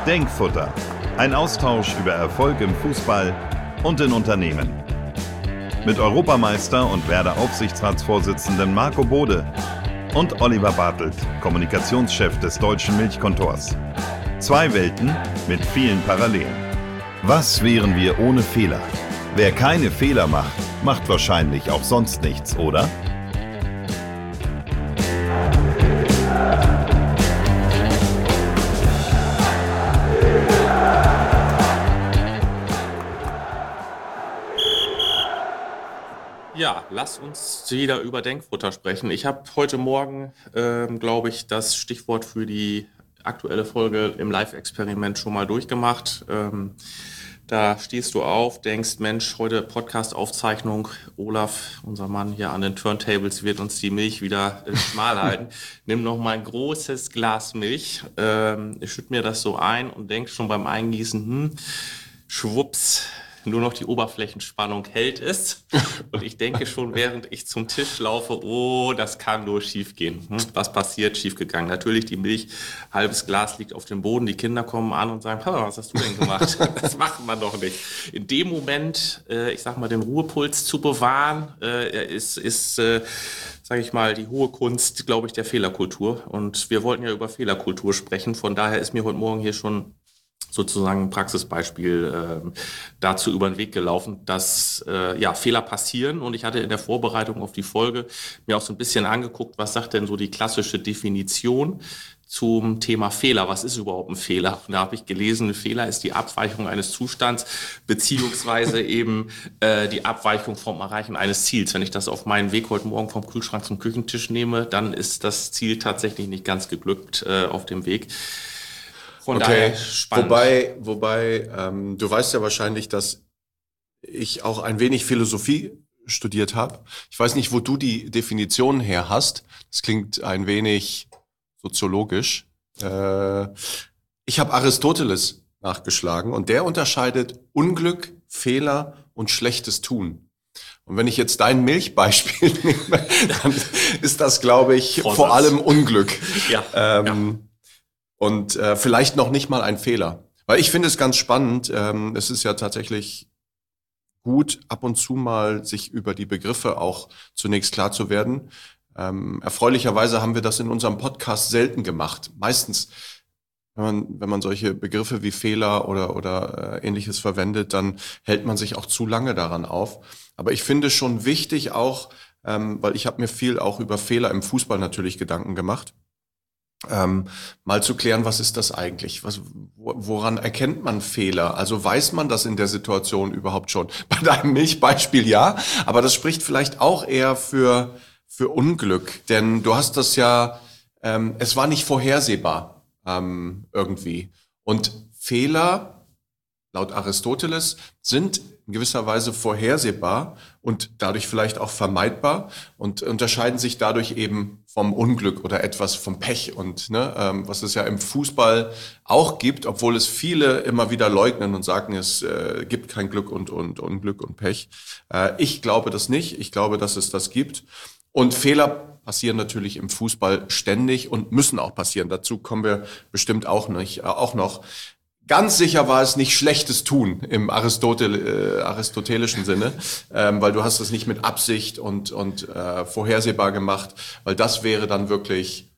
Denkfutter. Ein Austausch über Erfolg im Fußball und in Unternehmen. Mit Europameister und Werder-Aufsichtsratsvorsitzenden Marco Bode und Oliver Bartelt, Kommunikationschef des Deutschen Milchkontors. Zwei Welten mit vielen Parallelen. Was wären wir ohne Fehler? Wer keine Fehler macht, macht wahrscheinlich auch sonst nichts, oder? Ja, lass uns wieder über Denkfutter sprechen. Ich habe heute Morgen, glaube ich, das Stichwort für die aktuelle Folge im Live-Experiment schon mal durchgemacht. Da stehst du auf, denkst, Mensch, heute Podcast-Aufzeichnung. Olaf, unser Mann hier an den Turntables, wird uns die Milch wieder schmal halten. Nimm noch mal ein großes Glas Milch. Ich schütte mir das so ein und denk schon beim Eingießen, schwupps, nur noch die Oberflächenspannung hält es. Und ich denke schon, während ich zum Tisch laufe, oh, das kann nur schief gehen. Was passiert? Schief gegangen. Natürlich die Milch, halbes Glas liegt auf dem Boden, die Kinder kommen an und sagen, Papa, was hast du denn gemacht? Das macht man doch nicht. In dem Moment, ich sag mal, den Ruhepuls zu bewahren, ist sage ich mal, die hohe Kunst, glaube ich, der Fehlerkultur. Und wir wollten ja über Fehlerkultur sprechen. Von daher ist mir heute Morgen hier schon sozusagen ein Praxisbeispiel dazu über den Weg gelaufen, dass Fehler passieren. Und ich hatte in der Vorbereitung auf die Folge mir auch so ein bisschen angeguckt, was sagt denn so die klassische Definition zum Thema Fehler. Was ist überhaupt ein Fehler? Und da habe ich gelesen, ein Fehler ist die Abweichung eines Zustands beziehungsweise eben die Abweichung vom Erreichen eines Ziels. Wenn ich das auf meinen Weg heute Morgen vom Kühlschrank zum Küchentisch nehme, dann ist das Ziel tatsächlich nicht ganz geglückt auf dem Weg. Von daher spannend. Wobei, du weißt ja wahrscheinlich, dass ich auch ein wenig Philosophie studiert habe. Ich weiß nicht, wo du die Definition her hast. Das klingt ein wenig soziologisch. Ich habe Aristoteles nachgeschlagen und der unterscheidet Unglück, Fehler und schlechtes Tun. Und wenn ich jetzt dein Milchbeispiel nehme, dann ist das, glaube ich, vor allem Unglück. Ja. Und vielleicht noch nicht mal ein Fehler. Weil ich finde es ganz spannend, es ist ja tatsächlich gut, ab und zu mal sich über die Begriffe auch zunächst klar zu werden. Erfreulicherweise haben wir das in unserem Podcast selten gemacht. Meistens, wenn man solche Begriffe wie Fehler oder Ähnliches verwendet, dann hält man sich auch zu lange daran auf. Aber ich finde schon wichtig auch, weil ich habe mir viel auch über Fehler im Fußball natürlich Gedanken gemacht, mal zu klären, was ist das eigentlich? Woran erkennt man Fehler? Also weiß man das in der Situation überhaupt schon? Bei deinem Milchbeispiel ja, aber das spricht vielleicht auch eher für Unglück, denn du hast das ja, es war nicht vorhersehbar irgendwie. Und Fehler, laut Aristoteles, sind in gewisser Weise vorhersehbar und dadurch vielleicht auch vermeidbar und unterscheiden sich dadurch eben vom Unglück oder etwas vom Pech und was es ja im Fußball auch gibt, obwohl es viele immer wieder leugnen und sagen, es gibt kein Glück und Unglück und Pech. Ich glaube das nicht. Ich glaube, dass es das gibt. Und Fehler passieren natürlich im Fußball ständig und müssen auch passieren. Dazu kommen wir bestimmt auch noch. Ganz sicher war es nicht schlechtes Tun im aristotelischen Sinne, weil du hast es nicht mit Absicht und vorhersehbar gemacht, weil das wäre dann wirklich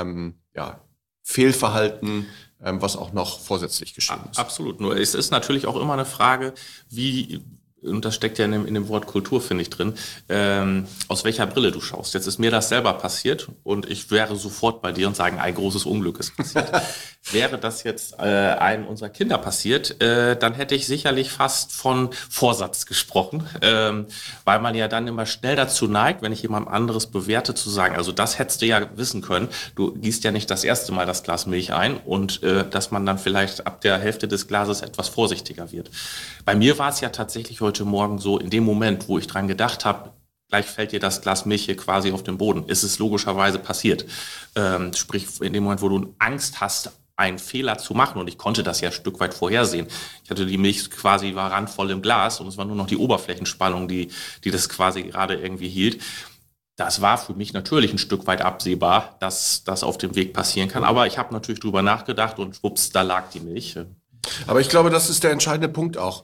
Fehlverhalten, was auch noch vorsätzlich geschehen ist. Absolut. Nur es ist natürlich auch immer eine Frage, wie, und das steckt ja in dem Wort Kultur, finde ich, drin, aus welcher Brille du schaust. Jetzt ist mir das selber passiert und ich wäre sofort bei dir und sagen, ein großes Unglück ist passiert. Wäre das jetzt einem unserer Kinder passiert, dann hätte ich sicherlich fast von Vorsatz gesprochen, weil man ja dann immer schnell dazu neigt, wenn ich jemand anderes bewerte, zu sagen, also das hättest du ja wissen können, du gießt ja nicht das erste Mal das Glas Milch ein und dass man dann vielleicht ab der Hälfte des Glases etwas vorsichtiger wird. Bei mir war es ja tatsächlich heute Morgen so, in dem Moment, wo ich dran gedacht habe, gleich fällt dir das Glas Milch hier quasi auf den Boden, ist es logischerweise passiert. Sprich, in dem Moment, wo du Angst hast, einen Fehler zu machen, und ich konnte das ja ein Stück weit vorhersehen. Ich hatte die Milch quasi, war randvoll im Glas und es war nur noch die Oberflächenspannung, die das quasi gerade irgendwie hielt. Das war für mich natürlich ein Stück weit absehbar, dass das auf dem Weg passieren kann. Aber ich habe natürlich drüber nachgedacht und schwupps, da lag die Milch. Aber ich glaube, das ist der entscheidende Punkt auch.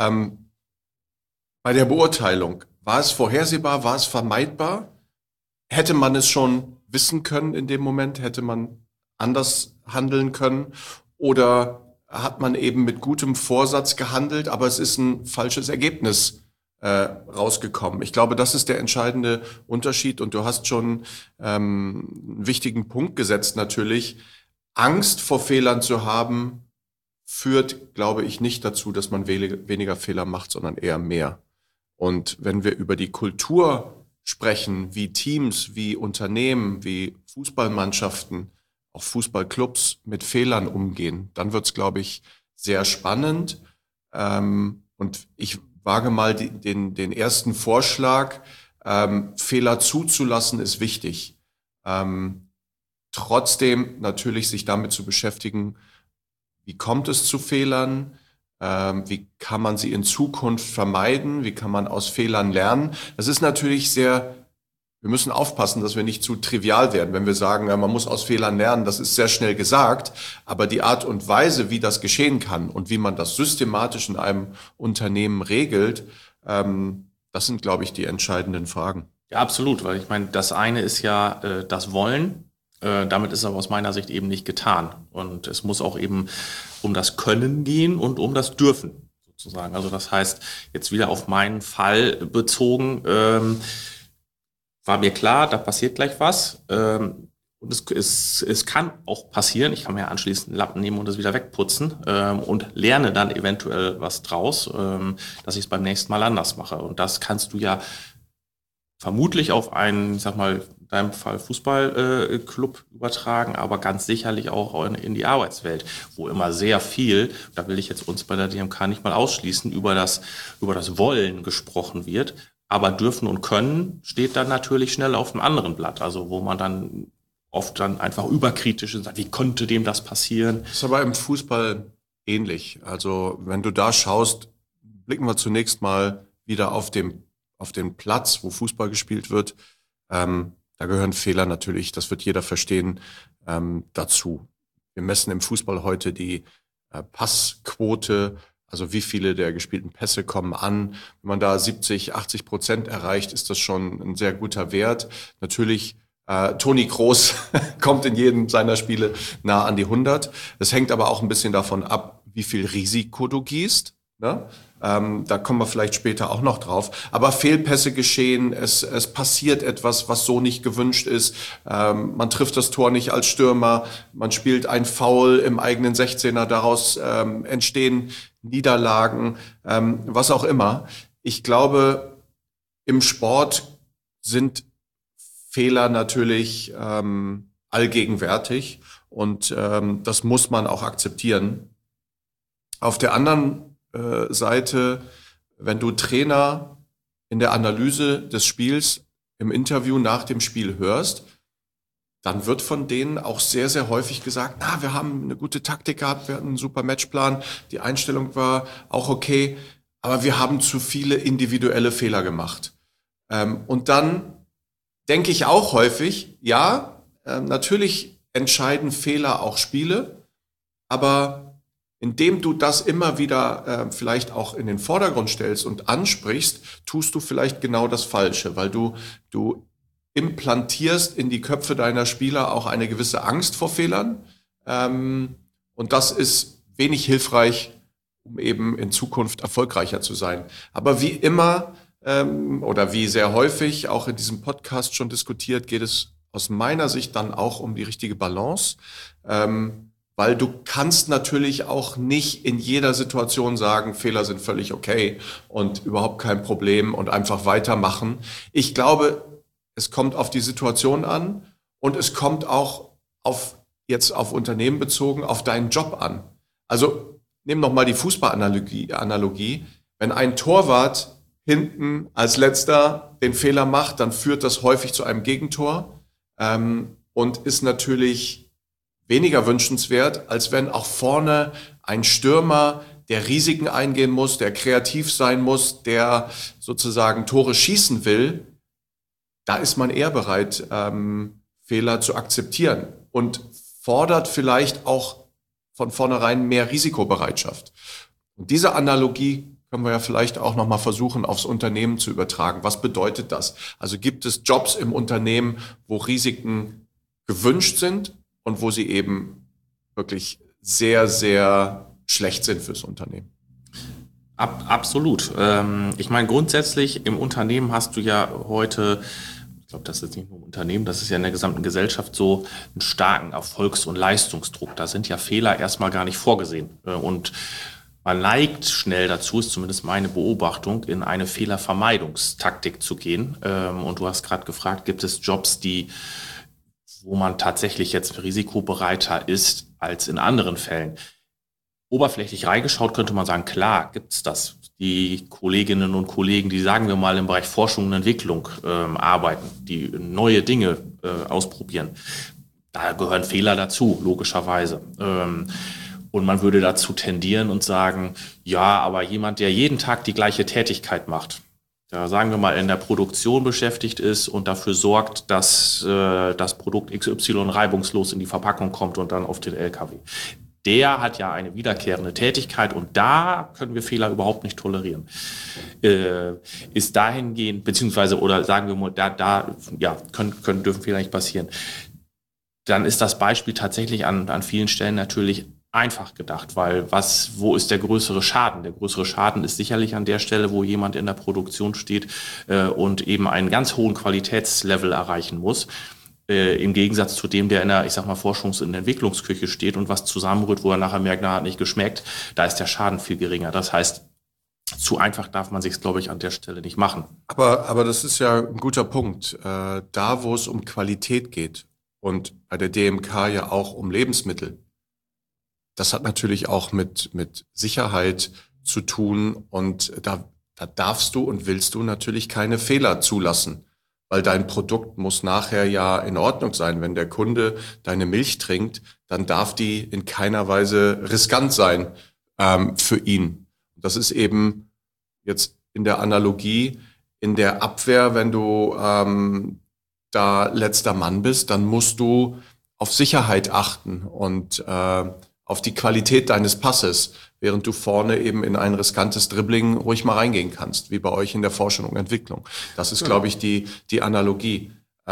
Bei der Beurteilung, war es vorhersehbar, war es vermeidbar? Hätte man es schon wissen können in dem Moment? Hätte man anders handeln können? Oder hat man eben mit gutem Vorsatz gehandelt, aber es ist ein falsches Ergebnis rausgekommen? Ich glaube, das ist der entscheidende Unterschied. Und du hast schon einen wichtigen Punkt gesetzt natürlich. Angst vor Fehlern zu haben, führt, glaube ich, nicht dazu, dass man weniger Fehler macht, sondern eher mehr. Und wenn wir über die Kultur sprechen, wie Teams, wie Unternehmen, wie Fußballmannschaften, auch Fußballclubs mit Fehlern umgehen, dann wird's, glaube ich, sehr spannend. Und ich wage mal den ersten Vorschlag, Fehler zuzulassen ist wichtig. Trotzdem natürlich sich damit zu beschäftigen, wie kommt es zu Fehlern? Wie kann man sie in Zukunft vermeiden? Wie kann man aus Fehlern lernen? Das ist natürlich wir müssen aufpassen, dass wir nicht zu trivial werden, wenn wir sagen, ja, man muss aus Fehlern lernen. Das ist sehr schnell gesagt. Aber die Art und Weise, wie das geschehen kann und wie man das systematisch in einem Unternehmen regelt, das sind, glaube ich, die entscheidenden Fragen. Ja, absolut, weil ich meine, das eine ist ja das Wollen. Damit ist aber aus meiner Sicht eben nicht getan. Und es muss auch eben um das Können gehen und um das Dürfen sozusagen. Also das heißt, jetzt wieder auf meinen Fall bezogen, war mir klar, da passiert gleich was. Und es kann auch passieren, ich kann mir ja anschließend einen Lappen nehmen und das wieder wegputzen und lerne dann eventuell was draus, dass ich es beim nächsten Mal anders mache. Und das kannst du ja vermutlich auf einen, ich sag mal, in deinem Fall Fußballclub übertragen, aber ganz sicherlich auch in die Arbeitswelt, wo immer sehr viel, da will ich jetzt uns bei der DMK nicht mal ausschließen, über das Wollen gesprochen wird. Aber dürfen und können steht dann natürlich schnell auf einem anderen Blatt, also wo man dann oft dann einfach überkritisch ist und sagt, wie konnte dem das passieren? Das ist aber im Fußball ähnlich. Also wenn du da schaust, blicken wir zunächst mal wieder auf den Platz, wo Fußball gespielt wird. Da gehören Fehler natürlich, das wird jeder verstehen, dazu. Wir messen im Fußball heute die Passquote, also wie viele der gespielten Pässe kommen an. Wenn man da 70-80% erreicht, ist das schon ein sehr guter Wert. Natürlich, Toni Kroos kommt in jedem seiner Spiele nah an die 100. Das hängt aber auch ein bisschen davon ab, wie viel Risiko du gehst. Ne? Da kommen wir vielleicht später auch noch drauf. Aber Fehlpässe geschehen, es passiert etwas, was so nicht gewünscht ist. Man trifft das Tor nicht als Stürmer, man spielt ein Foul im eigenen 16er, daraus entstehen Niederlagen, was auch immer. Ich glaube, im Sport sind Fehler natürlich allgegenwärtig und das muss man auch akzeptieren. Auf der anderen Seite, wenn du Trainer in der Analyse des Spiels im Interview nach dem Spiel hörst, dann wird von denen auch sehr, sehr häufig gesagt, wir haben eine gute Taktik gehabt, wir hatten einen super Matchplan, die Einstellung war auch okay, aber wir haben zu viele individuelle Fehler gemacht. Und dann denke ich auch häufig, natürlich entscheiden Fehler auch Spiele, aber indem du das immer wieder vielleicht auch in den Vordergrund stellst und ansprichst, tust du vielleicht genau das Falsche, weil du implantierst in die Köpfe deiner Spieler auch eine gewisse Angst vor Fehlern. Und das ist wenig hilfreich, um eben in Zukunft erfolgreicher zu sein. Aber wie immer oder wie sehr häufig auch in diesem Podcast schon diskutiert, geht es aus meiner Sicht dann auch um die richtige Balance. Weil du kannst natürlich auch nicht in jeder Situation sagen, Fehler sind völlig okay und überhaupt kein Problem und einfach weitermachen. Ich glaube, es kommt auf die Situation an und es kommt auch auf Unternehmen bezogen, auf deinen Job an. Also nimm noch mal die Fußballanalogie. Wenn ein Torwart hinten als letzter den Fehler macht, dann führt das häufig zu einem Gegentor und ist natürlich weniger wünschenswert, als wenn auch vorne ein Stürmer, der Risiken eingehen muss, der kreativ sein muss, der sozusagen Tore schießen will, da ist man eher bereit, Fehler zu akzeptieren und fordert vielleicht auch von vornherein mehr Risikobereitschaft. Und diese Analogie können wir ja vielleicht auch nochmal versuchen, aufs Unternehmen zu übertragen. Was bedeutet das? Also gibt es Jobs im Unternehmen, wo Risiken gewünscht sind und wo sie eben wirklich sehr, sehr schlecht sind fürs Unternehmen? Absolut. Ich meine, grundsätzlich im Unternehmen hast du ja heute, ich glaube, das ist nicht nur im Unternehmen, das ist ja in der gesamten Gesellschaft so, einen starken Erfolgs- und Leistungsdruck. Da sind ja Fehler erstmal gar nicht vorgesehen. Und man neigt schnell dazu, ist zumindest meine Beobachtung, in eine Fehlervermeidungstaktik zu gehen. Und du hast gerade gefragt, gibt es Jobs, wo man tatsächlich jetzt risikobereiter ist als in anderen Fällen? Oberflächlich reingeschaut könnte man sagen, klar, gibt's das. Die Kolleginnen und Kollegen, die, sagen wir mal, im Bereich Forschung und Entwicklung arbeiten, die neue Dinge ausprobieren. Da gehören Fehler dazu, logischerweise. Und man würde dazu tendieren und sagen, ja, aber jemand, der jeden Tag die gleiche Tätigkeit macht, der, sagen wir mal, in der Produktion beschäftigt ist und dafür sorgt, dass das Produkt XY reibungslos in die Verpackung kommt und dann auf den LKW. Der hat ja eine wiederkehrende Tätigkeit und da können wir Fehler überhaupt nicht tolerieren. Ist dahingehend, beziehungsweise, oder sagen wir mal, dürfen Fehler nicht passieren. Dann ist das Beispiel tatsächlich an vielen Stellen natürlich einfach gedacht, weil wo ist der größere Schaden? Der größere Schaden ist sicherlich an der Stelle, wo jemand in der Produktion steht und eben einen ganz hohen Qualitätslevel erreichen muss. Im Gegensatz zu dem, der in der, Forschungs- und Entwicklungsküche steht und was zusammenrührt, wo er nachher merkt, hat nicht geschmeckt, da ist der Schaden viel geringer. Das heißt, zu einfach darf man sich es, glaube ich, an der Stelle nicht machen. Aber das ist ja ein guter Punkt. Da, wo es um Qualität geht und bei der DMK ja auch um Lebensmittel, das hat natürlich auch mit Sicherheit zu tun und da darfst du und willst du natürlich keine Fehler zulassen. Weil dein Produkt muss nachher ja in Ordnung sein. Wenn der Kunde deine Milch trinkt, dann darf die in keiner Weise riskant sein für ihn. Das ist eben jetzt in der Analogie, in der Abwehr, wenn du da letzter Mann bist, dann musst du auf Sicherheit achten und auf die Qualität deines Passes, während du vorne eben in ein riskantes Dribbling ruhig mal reingehen kannst, wie bei euch in der Forschung und Entwicklung. Das ist, glaube ich, die Analogie.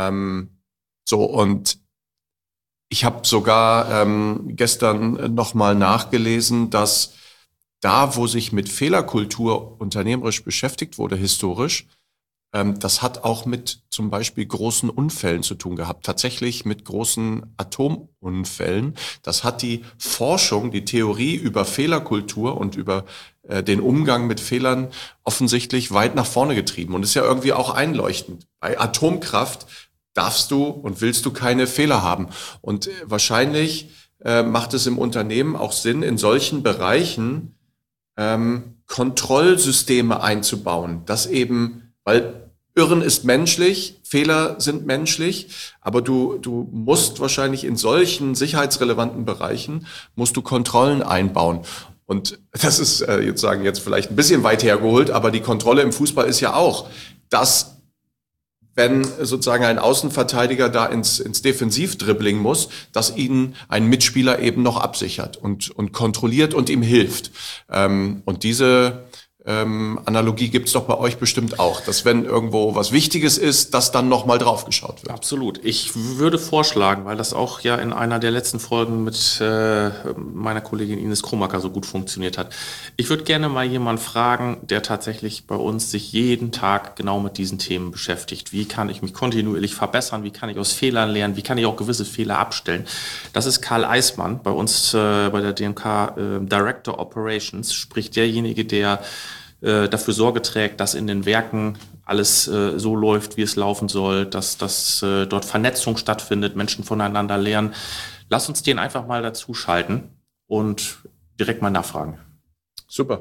Und ich habe sogar gestern nochmal nachgelesen, dass da, wo sich mit Fehlerkultur unternehmerisch beschäftigt wurde, historisch, das hat auch mit zum Beispiel großen Unfällen zu tun gehabt, tatsächlich mit großen Atomunfällen. Das hat die Forschung, die Theorie über Fehlerkultur und über den Umgang mit Fehlern offensichtlich weit nach vorne getrieben. Und ist ja irgendwie auch einleuchtend. Bei Atomkraft darfst du und willst du keine Fehler haben. Und wahrscheinlich macht es im Unternehmen auch Sinn, in solchen Bereichen Kontrollsysteme einzubauen, dass eben, weil Irren ist menschlich, Fehler sind menschlich, aber du musst wahrscheinlich in solchen sicherheitsrelevanten Bereichen, musst du Kontrollen einbauen. Und das ist jetzt vielleicht ein bisschen weit hergeholt, aber die Kontrolle im Fußball ist ja auch, dass wenn sozusagen ein Außenverteidiger da ins Defensivdribbling muss, dass ihn ein Mitspieler eben noch absichert und kontrolliert und ihm hilft. Und diese Analogie gibt's doch bei euch bestimmt auch, dass wenn irgendwo was Wichtiges ist, dass dann nochmal drauf geschaut wird. Absolut. Ich würde vorschlagen, weil das auch ja in einer der letzten Folgen mit meiner Kollegin Ines Kromacker so gut funktioniert hat. Ich würde gerne mal jemanden fragen, der tatsächlich bei uns sich jeden Tag genau mit diesen Themen beschäftigt. Wie kann ich mich kontinuierlich verbessern? Wie kann ich aus Fehlern lernen? Wie kann ich auch gewisse Fehler abstellen? Das ist Karl Eismann, bei uns bei der DMK Director Operations, sprich derjenige, der dafür Sorge trägt, dass in den Werken alles so läuft, wie es laufen soll, dass dort Vernetzung stattfindet, Menschen voneinander lernen. Lass uns den einfach mal dazu schalten und direkt mal nachfragen. Super.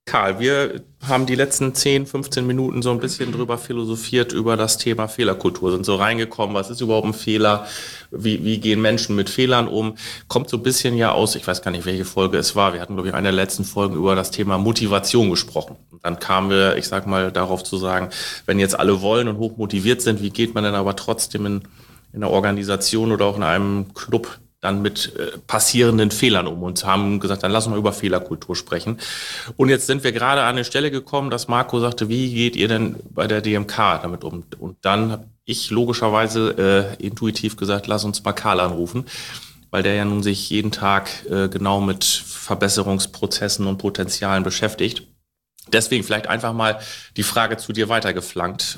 Karl, wir haben die letzten 10, 15 Minuten so ein bisschen drüber philosophiert, über das Thema Fehlerkultur, sind so reingekommen, was ist überhaupt ein Fehler, wie gehen Menschen mit Fehlern um, kommt so ein bisschen ja aus, ich weiß gar nicht, welche Folge es war, wir hatten, glaube ich, in einer der letzten Folgen über das Thema Motivation gesprochen. Und dann kamen wir, ich sag mal, darauf zu sagen, wenn jetzt alle wollen und hoch motiviert sind, wie geht man denn aber trotzdem in einer Organisation oder auch in einem Club dann mit passierenden Fehlern um und haben gesagt, dann lass uns mal über Fehlerkultur sprechen. Und jetzt sind wir gerade an eine Stelle gekommen, dass Marco sagte, wie geht ihr denn bei der DMK damit um? Und dann habe ich logischerweise intuitiv gesagt, lass uns mal Karl anrufen, weil der ja nun sich jeden Tag genau mit Verbesserungsprozessen und Potenzialen beschäftigt. Deswegen vielleicht einfach mal die Frage zu dir weitergeflankt,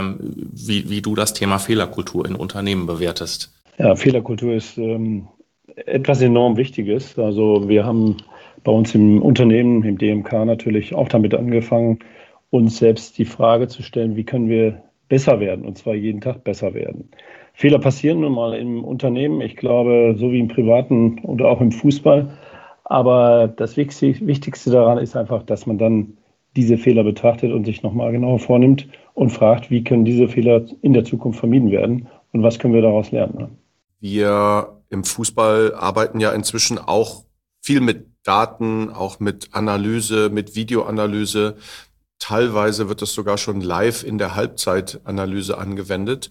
wie du das Thema Fehlerkultur in Unternehmen bewertest. Ja, Fehlerkultur ist etwas enorm Wichtiges. Also wir haben bei uns im Unternehmen, im DMK natürlich auch damit angefangen, uns selbst die Frage zu stellen, wie können wir besser werden, und zwar jeden Tag besser werden. Fehler passieren nun mal im Unternehmen, ich glaube, so wie im Privaten oder auch im Fußball. Aber das Wichtigste daran ist einfach, dass man dann diese Fehler betrachtet und sich nochmal genauer vornimmt und fragt, wie können diese Fehler in der Zukunft vermieden werden und was können wir daraus lernen. Wir im Fußball arbeiten ja inzwischen auch viel mit Daten, auch mit Analyse, mit Videoanalyse. Teilweise wird es sogar schon live in der Halbzeitanalyse angewendet,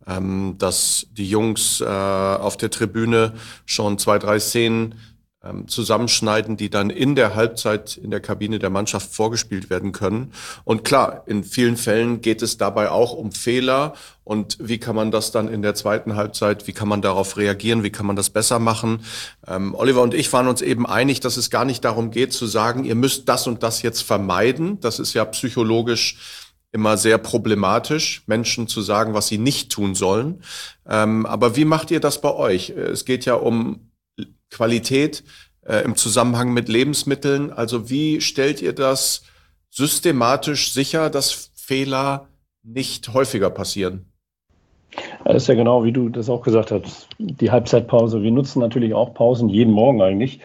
dass die Jungs auf der Tribüne schon 2, 3 Szenen zusammenschneiden, die dann in der Halbzeit in der Kabine der Mannschaft vorgespielt werden können. Und klar, in vielen Fällen geht es dabei auch um Fehler. Und wie kann man das dann in der zweiten Halbzeit, wie kann man darauf reagieren, wie kann man das besser machen? Oliver und ich waren uns eben einig, dass es gar nicht darum geht zu sagen, ihr müsst das und das jetzt vermeiden. Das ist ja psychologisch immer sehr problematisch, Menschen zu sagen, was sie nicht tun sollen. Aber wie macht ihr das bei euch? Es geht ja um Qualität im Zusammenhang mit Lebensmitteln. Also wie stellt ihr das systematisch sicher, dass Fehler nicht häufiger passieren? Das ist ja genau, wie du das auch gesagt hast, die Halbzeitpause. Wir nutzen natürlich auch Pausen jeden Morgen eigentlich.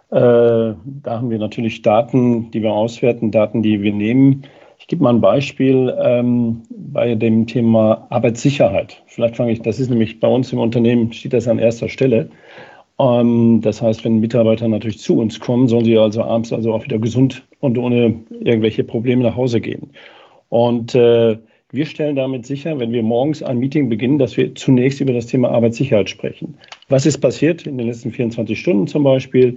Da haben wir natürlich Daten, die wir auswerten, Daten, die wir nehmen. Ich gebe mal ein Beispiel bei dem Thema Arbeitssicherheit. Vielleicht das ist nämlich bei uns im Unternehmen, steht das an erster Stelle. Das heißt, wenn Mitarbeiter natürlich zu uns kommen, sollen sie also abends auch wieder gesund und ohne irgendwelche Probleme nach Hause gehen. Und wir stellen damit sicher, wenn wir morgens ein Meeting beginnen, dass wir zunächst über das Thema Arbeitssicherheit sprechen. Was ist passiert in den letzten 24 Stunden zum Beispiel?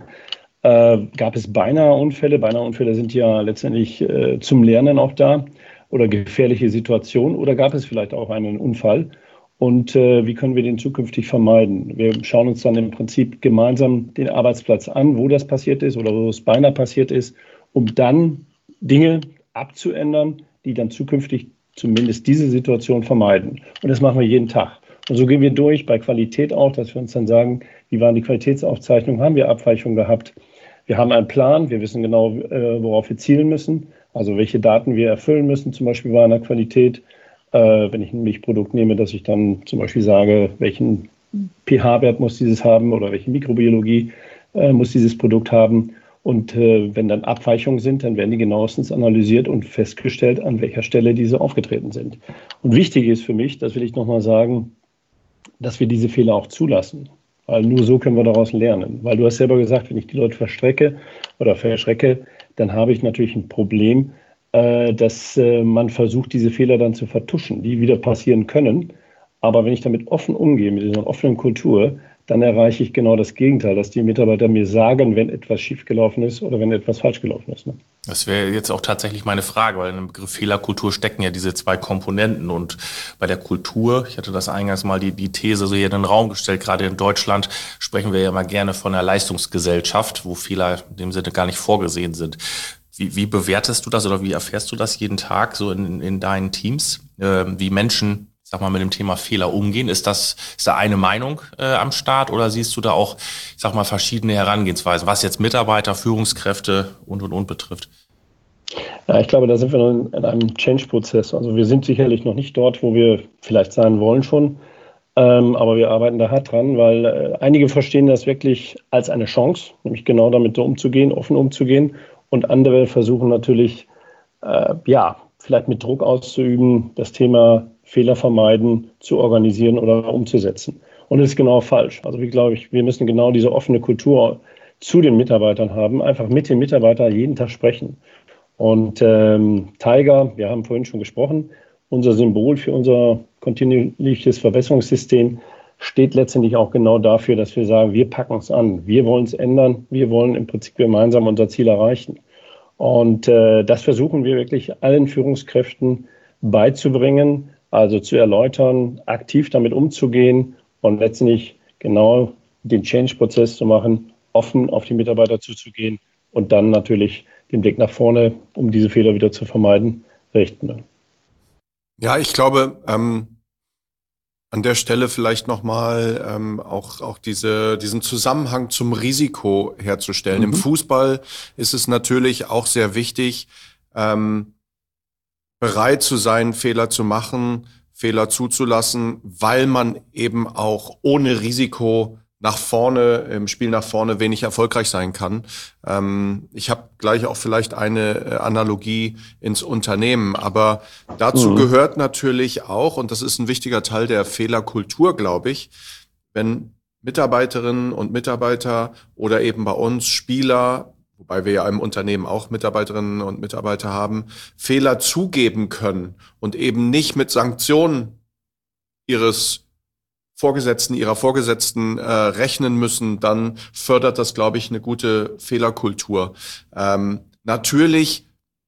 Gab es beinahe Unfälle? Beinahe Unfälle sind ja letztendlich zum Lernen auch da oder gefährliche Situationen. Oder gab es vielleicht auch einen Unfall? Und wie können wir den zukünftig vermeiden? Wir schauen uns dann im Prinzip gemeinsam den Arbeitsplatz an, wo das passiert ist oder wo es beinahe passiert ist, um dann Dinge abzuändern, die dann zukünftig zumindest diese Situation vermeiden. Und das machen wir jeden Tag. Und so gehen wir durch, bei Qualität auch, dass wir uns dann sagen, wie waren die Qualitätsaufzeichnungen, haben wir Abweichungen gehabt? Wir haben einen Plan, wir wissen genau, worauf wir zielen müssen, also welche Daten wir erfüllen müssen, zum Beispiel bei einer Qualität. Wenn ich ein Milchprodukt nehme, dass ich dann zum Beispiel sage, welchen pH-Wert muss dieses haben oder welche Mikrobiologie muss dieses Produkt haben. Und wenn dann Abweichungen sind, dann werden die genauestens analysiert und festgestellt, an welcher Stelle diese aufgetreten sind. Und wichtig ist für mich, das will ich nochmal sagen, dass wir diese Fehler auch zulassen. Weil nur so können wir daraus lernen. Weil du hast selber gesagt, wenn ich die Leute verschrecke, dann habe ich natürlich ein Problem, dass man versucht, diese Fehler dann zu vertuschen, die wieder passieren können. Aber wenn ich damit offen umgehe, mit dieser offenen Kultur, dann erreiche ich genau das Gegenteil, dass die Mitarbeiter mir sagen, wenn etwas schiefgelaufen ist oder wenn etwas falsch gelaufen ist. Ne? Das wäre jetzt auch tatsächlich meine Frage, weil in dem Begriff Fehlerkultur stecken ja diese 2 Komponenten. Und bei der Kultur, ich hatte das eingangs mal die These so hier in den Raum gestellt, gerade in Deutschland sprechen wir ja immer gerne von einer Leistungsgesellschaft, wo Fehler in dem Sinne gar nicht vorgesehen sind. Wie bewertest du das oder wie erfährst du das jeden Tag so in deinen Teams, wie Menschen, sag mal, mit dem Thema Fehler umgehen? Ist da eine Meinung am Start oder siehst du da auch, ich sag mal, verschiedene Herangehensweisen, was jetzt Mitarbeiter, Führungskräfte und betrifft? Ja, ich glaube, da sind wir noch in einem Change-Prozess. Also wir sind sicherlich noch nicht dort, wo wir vielleicht sein wollen schon, aber wir arbeiten da hart dran, weil einige verstehen das wirklich als eine Chance, nämlich genau damit so umzugehen, offen umzugehen Und andere versuchen natürlich, vielleicht mit Druck auszuüben, das Thema Fehler vermeiden, zu organisieren oder umzusetzen. Und das ist genau falsch. Also wir müssen genau diese offene Kultur zu den Mitarbeitern haben, einfach mit den Mitarbeitern jeden Tag sprechen. Und Tiger, wir haben vorhin schon gesprochen, unser Symbol für unser kontinuierliches Verbesserungssystem steht letztendlich auch genau dafür, dass wir sagen, wir packen es an, wir wollen es ändern, wir wollen im Prinzip gemeinsam unser Ziel erreichen. Und das versuchen wir wirklich allen Führungskräften beizubringen, also zu erläutern, aktiv damit umzugehen und letztendlich genau den Change-Prozess zu machen, offen auf die Mitarbeiter zuzugehen und dann natürlich den Blick nach vorne, um diese Fehler wieder zu vermeiden, richten. Ja, ich glaube, an der Stelle vielleicht nochmal auch diesen Zusammenhang zum Risiko herzustellen. Im Fußball ist es natürlich auch sehr wichtig, bereit zu sein, Fehler zu machen, Fehler zuzulassen, weil man eben auch ohne Risiko im Spiel nach vorne wenig erfolgreich sein kann. Ich habe gleich auch vielleicht eine Analogie ins Unternehmen, aber dazu gehört natürlich auch, und das ist ein wichtiger Teil der Fehlerkultur, glaube ich, wenn Mitarbeiterinnen und Mitarbeiter oder eben bei uns Spieler, wobei wir ja im Unternehmen auch Mitarbeiterinnen und Mitarbeiter haben, Fehler zugeben können und eben nicht mit Sanktionen ihrer Vorgesetzten rechnen müssen, dann fördert das, glaube ich, eine gute Fehlerkultur. Natürlich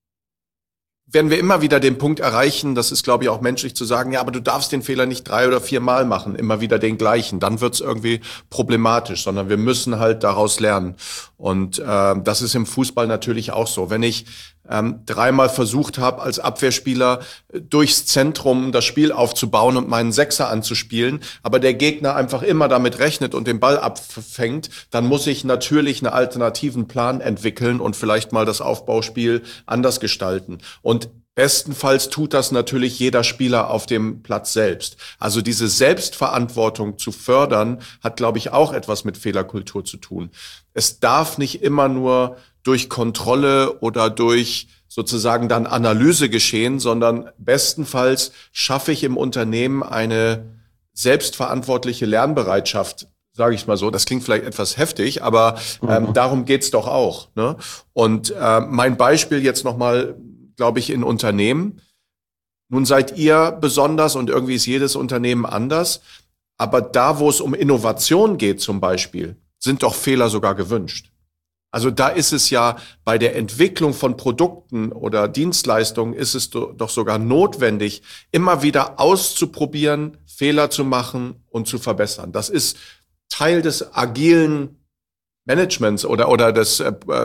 werden wir immer wieder den Punkt erreichen, das ist, glaube ich, auch menschlich zu sagen, ja, aber du darfst den Fehler nicht 3 oder 4 Mal machen, immer wieder den gleichen. Dann wird's irgendwie problematisch, sondern wir müssen halt daraus lernen. Und das ist im Fußball natürlich auch so. Wenn ich 3-mal versucht habe, als Abwehrspieler durchs Zentrum das Spiel aufzubauen und meinen Sechser anzuspielen, aber der Gegner einfach immer damit rechnet und den Ball abfängt, dann muss ich natürlich einen alternativen Plan entwickeln und vielleicht mal das Aufbauspiel anders gestalten. Und bestenfalls tut das natürlich jeder Spieler auf dem Platz selbst. Also diese Selbstverantwortung zu fördern, hat, glaube ich, auch etwas mit Fehlerkultur zu tun. Es darf nicht immer nur durch Kontrolle oder durch sozusagen dann Analyse geschehen, sondern bestenfalls schaffe ich im Unternehmen eine selbstverantwortliche Lernbereitschaft, sage ich mal so. Das klingt vielleicht etwas heftig, aber darum geht's doch auch. Ne? Und mein Beispiel jetzt nochmal, glaube ich, in Unternehmen. Nun seid ihr besonders und irgendwie ist jedes Unternehmen anders. Aber da, wo es um Innovation geht zum Beispiel, sind doch Fehler sogar gewünscht. Also da ist es ja bei der Entwicklung von Produkten oder Dienstleistungen ist es doch sogar notwendig, immer wieder auszuprobieren, Fehler zu machen und zu verbessern. Das ist Teil des agilen Managements oder des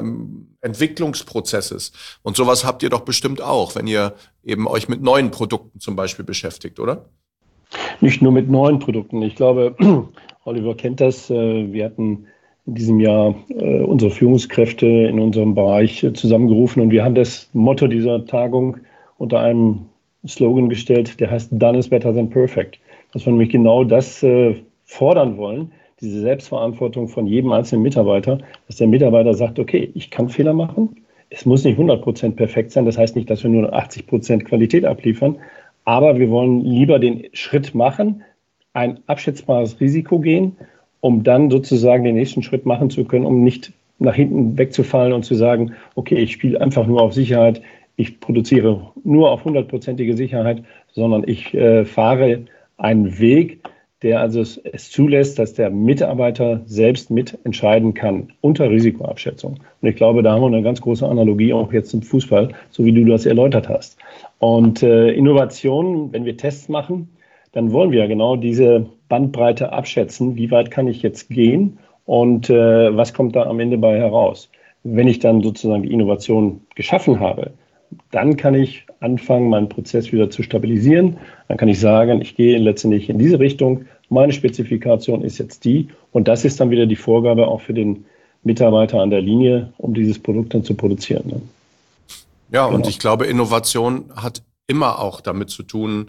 Entwicklungsprozesses. Und sowas habt ihr doch bestimmt auch, wenn ihr eben euch mit neuen Produkten zum Beispiel beschäftigt, oder? Nicht nur mit neuen Produkten. Ich glaube, Oliver kennt das. Wir hatten in diesem Jahr unsere Führungskräfte in unserem Bereich zusammengerufen und wir haben das Motto dieser Tagung unter einem Slogan gestellt, der heißt Done is better than perfect. Dass wir nämlich genau das fordern wollen, diese Selbstverantwortung von jedem einzelnen Mitarbeiter, dass der Mitarbeiter sagt, okay, ich kann Fehler machen, es muss nicht 100% perfekt sein, das heißt nicht, dass wir nur 80% Qualität abliefern, aber wir wollen lieber den Schritt machen, ein abschätzbares Risiko gehen, um dann sozusagen den nächsten Schritt machen zu können, um nicht nach hinten wegzufallen und zu sagen, okay, ich spiele einfach nur auf Sicherheit, ich produziere nur auf 100%ige Sicherheit, sondern ich fahre einen Weg, der also es zulässt, dass der Mitarbeiter selbst mitentscheiden kann, unter Risikoabschätzung. Und ich glaube, da haben wir eine ganz große Analogie auch jetzt im Fußball, so wie du das erläutert hast. Und Innovation, wenn wir Tests machen, dann wollen wir ja genau diese Bandbreite abschätzen, wie weit kann ich jetzt gehen und was kommt da am Ende bei heraus. Wenn ich dann sozusagen die Innovation geschaffen habe, dann kann ich anfangen, meinen Prozess wieder zu stabilisieren. Dann kann ich sagen, ich gehe letztendlich in diese Richtung, meine Spezifikation ist jetzt die und das ist dann wieder die Vorgabe auch für den Mitarbeiter an der Linie, um dieses Produkt dann zu produzieren. Ne? Ja, genau. Und ich glaube, Innovation hat immer auch damit zu tun,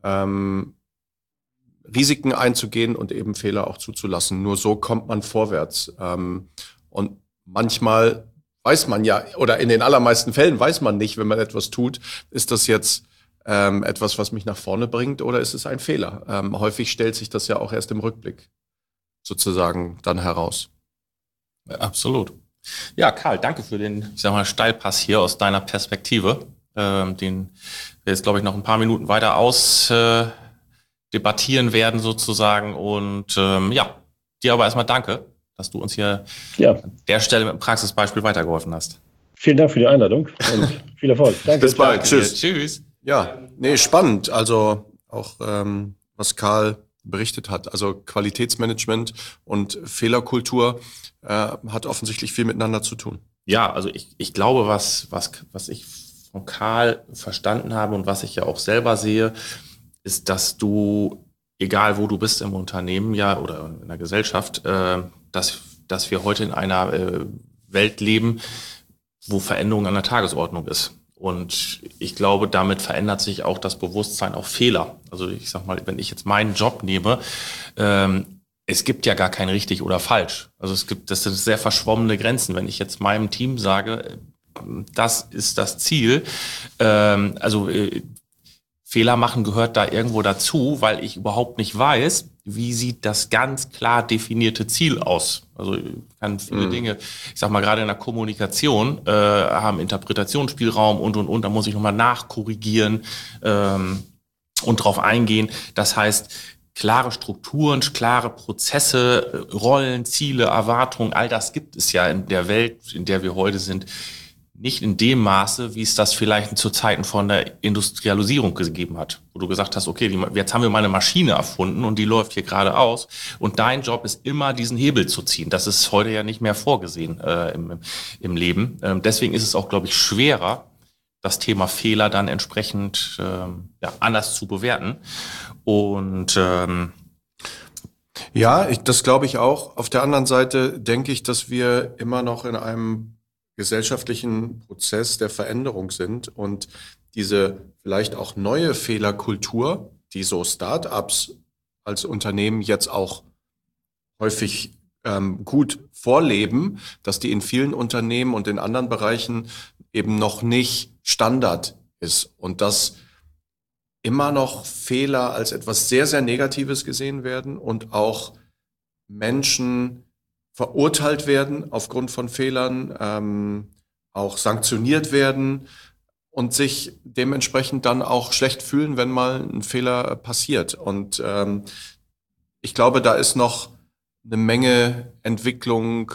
Risiken einzugehen und eben Fehler auch zuzulassen. Nur so kommt man vorwärts. Und manchmal weiß man ja, oder in den allermeisten Fällen weiß man nicht, wenn man etwas tut, ist das jetzt etwas, was mich nach vorne bringt, oder ist es ein Fehler? Häufig stellt sich das ja auch erst im Rückblick sozusagen dann heraus. Absolut. Ja, Karl, danke für den, ich sag mal, Steilpass hier aus deiner Perspektive. Den wir jetzt, glaube ich, noch ein paar Minuten weiter debattieren werden sozusagen. Und dir aber erstmal danke, dass du uns hier an der Stelle mit einem Praxisbeispiel weitergeholfen hast. Vielen Dank für die Einladung und viel Erfolg. Danke. Bis bald. Tschüss. Tschüss. Ja, spannend. Also auch was Karl berichtet hat. Also Qualitätsmanagement und Fehlerkultur hat offensichtlich viel miteinander zu tun. Ja, also ich glaube, was ich von Karl verstanden habe und was ich ja auch selber sehe, ist, dass du, egal wo du bist im Unternehmen oder in der Gesellschaft, dass wir heute in einer Welt leben, wo Veränderung an der Tagesordnung ist. Und ich glaube, damit verändert sich auch das Bewusstsein auf Fehler. Also ich sag mal, wenn ich jetzt meinen Job nehme, es gibt ja gar kein richtig oder falsch. Also das sind sehr verschwommene Grenzen. Wenn ich jetzt meinem Team sage, das ist das Ziel, Fehler machen gehört da irgendwo dazu, weil ich überhaupt nicht weiß, wie sieht das ganz klar definierte Ziel aus. Also ich kann viele Dinge, ich sag mal, gerade in der Kommunikation haben Interpretationsspielraum und da muss ich nochmal nachkorrigieren und drauf eingehen. Das heißt, klare Strukturen, klare Prozesse, Rollen, Ziele, Erwartungen, all das gibt es ja in der Welt, in der wir heute sind, nicht in dem Maße, wie es das vielleicht zu Zeiten von der Industrialisierung gegeben hat, wo du gesagt hast, okay, jetzt haben wir mal eine Maschine erfunden und die läuft hier gerade aus und dein Job ist immer, diesen Hebel zu ziehen. Das ist heute ja nicht mehr vorgesehen im Leben. Deswegen ist es auch, glaube ich, schwerer, das Thema Fehler dann entsprechend anders zu bewerten. Und das glaube ich auch. Auf der anderen Seite denke ich, dass wir immer noch in einem gesellschaftlichen Prozess der Veränderung sind und diese vielleicht auch neue Fehlerkultur, die so Start-ups als Unternehmen jetzt auch häufig gut vorleben, dass die in vielen Unternehmen und in anderen Bereichen eben noch nicht Standard ist und dass immer noch Fehler als etwas sehr, sehr Negatives gesehen werden und auch Menschen verurteilt werden aufgrund von Fehlern, auch sanktioniert werden und sich dementsprechend dann auch schlecht fühlen, wenn mal ein Fehler passiert. Und ich glaube, da ist noch eine Menge Entwicklung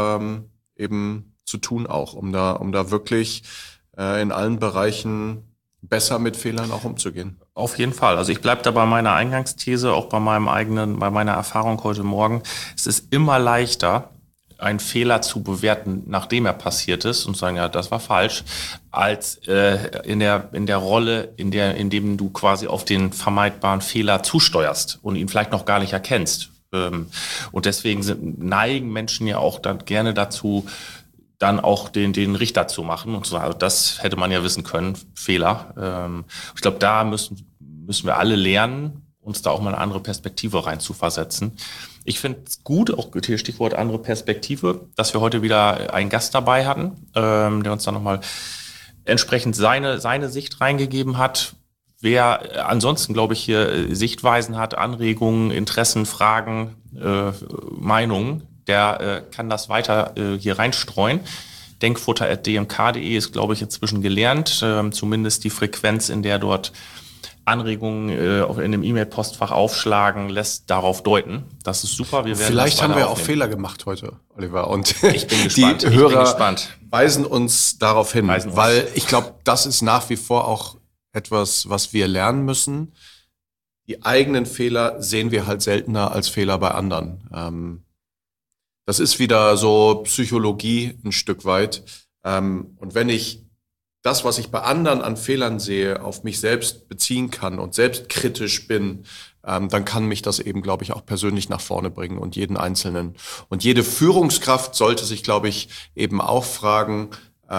eben zu tun auch, um da wirklich in allen Bereichen besser mit Fehlern auch umzugehen. Auf jeden Fall. Also ich bleibe da bei meiner Eingangsthese, auch bei meiner Erfahrung heute Morgen. Es ist immer leichter, einen Fehler zu bewerten, nachdem er passiert ist und zu sagen, ja, das war falsch, als in der Rolle, in dem du quasi auf den vermeidbaren Fehler zusteuerst und ihn vielleicht noch gar nicht erkennst. Und deswegen neigen Menschen ja auch dann gerne dazu, dann auch den Richter zu machen und so. Also das hätte man ja wissen können, Fehler. Ich glaube, da müssen wir alle lernen, uns da auch mal eine andere Perspektive rein zu versetzen. Ich finde es gut, auch hier Stichwort andere Perspektive, dass wir heute wieder einen Gast dabei hatten, der uns dann nochmal entsprechend seine Sicht reingegeben hat. Wer ansonsten, glaube ich, hier Sichtweisen hat, Anregungen, Interessen, Fragen, Meinungen, der kann das weiter hier reinstreuen. Denkfutter@dmk.de ist, glaube ich, inzwischen gelernt. Zumindest die Frequenz, in der dort Anregungen in dem E-Mail-Postfach aufschlagen, lässt darauf deuten. Das ist super. Vielleicht haben wir auch Fehler gemacht heute, Oliver. Und ich bin gespannt. Die Hörer weisen uns darauf hin, weil ich glaube, das ist nach wie vor auch etwas, was wir lernen müssen. Die eigenen Fehler sehen wir halt seltener als Fehler bei anderen. Das ist wieder so Psychologie ein Stück weit. Und wenn ich das, was ich bei anderen an Fehlern sehe, auf mich selbst beziehen kann und selbstkritisch bin, dann kann mich das eben, glaube ich, auch persönlich nach vorne bringen und jeden Einzelnen. Und jede Führungskraft sollte sich, glaube ich, eben auch fragen,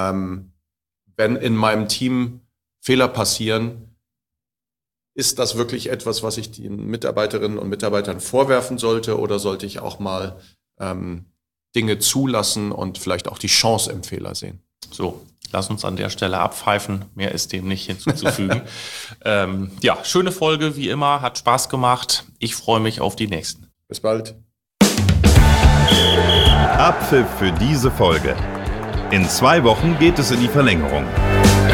wenn in meinem Team Fehler passieren, ist das wirklich etwas, was ich den Mitarbeiterinnen und Mitarbeitern vorwerfen sollte, oder sollte ich auch mal Dinge zulassen und vielleicht auch die Chance im Fehler sehen. So, lass uns an der Stelle abpfeifen. Mehr ist dem nicht hinzuzufügen. Ja, schöne Folge wie immer, hat Spaß gemacht. Ich freue mich auf die nächsten. Bis bald. Abpfiff für diese Folge. In 2 Wochen geht es in die Verlängerung.